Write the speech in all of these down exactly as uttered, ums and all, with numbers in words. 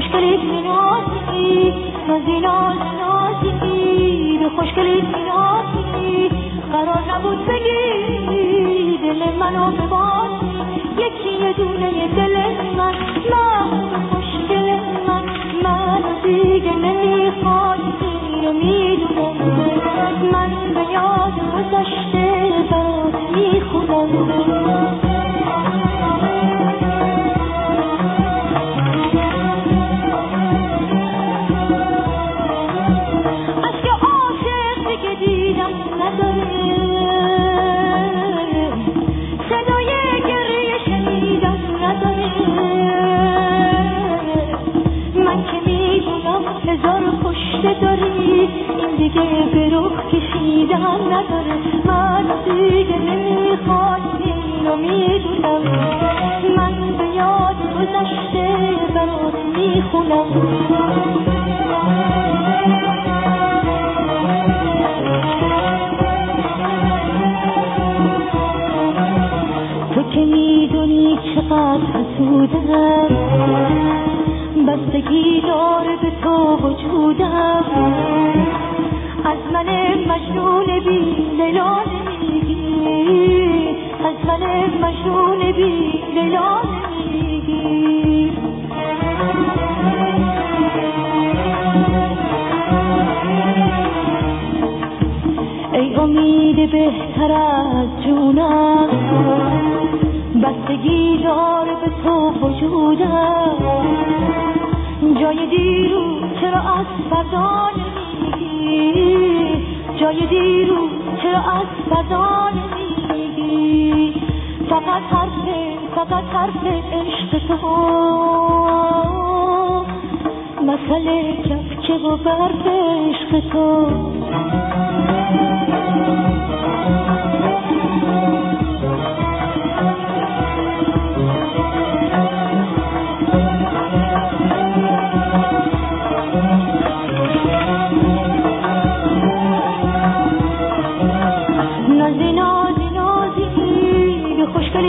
خوشگلیت نازی نازی ناز نازی به خوشگلیت نازی قرار نبود بگی دل منو ببازی یکی یه دونه دل من من خوشگل من من دیگه نمیخواد این رو میدونم من به یاد گذشته برات میخونم داری این دیگه به رخ کشیدن نداره من دیگه نمیخواد این رو میدونم من به یاد گذشته برات میخونم تو که میدونی چقدر حسودم بستگی داره به تو وجودم از من مجنون بی لیلا نمیگی از من مجنون بی لیلا نمیگی ای امید بهتر از جونم بستگی داره به تو وجودم جای دیرو چرا از فردا نمیگی جای دیرو چرا از فردا نمیگی فقط حرف فقط حرف عشق تو مسئله کفچه و برف عشق تو نازی نازی نازی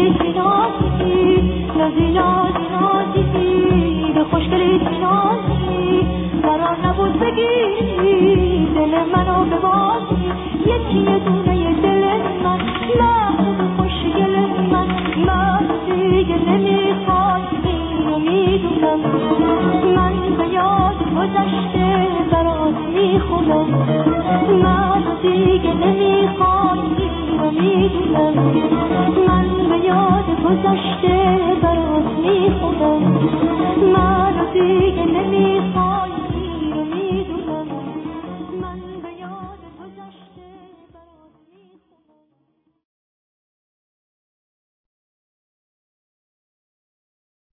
نازی به خوشگلیت نازی قرار نبود بگی دل منو ببازی یکی یه دونه یه دل من من خوشگل من من دیگه نمیخواد اینو میدونم من به یاد گذشته برات میخونم من دیگه نمیخواد اینو میدونم من به یاد گذشته برات میخونم من دیگه نمی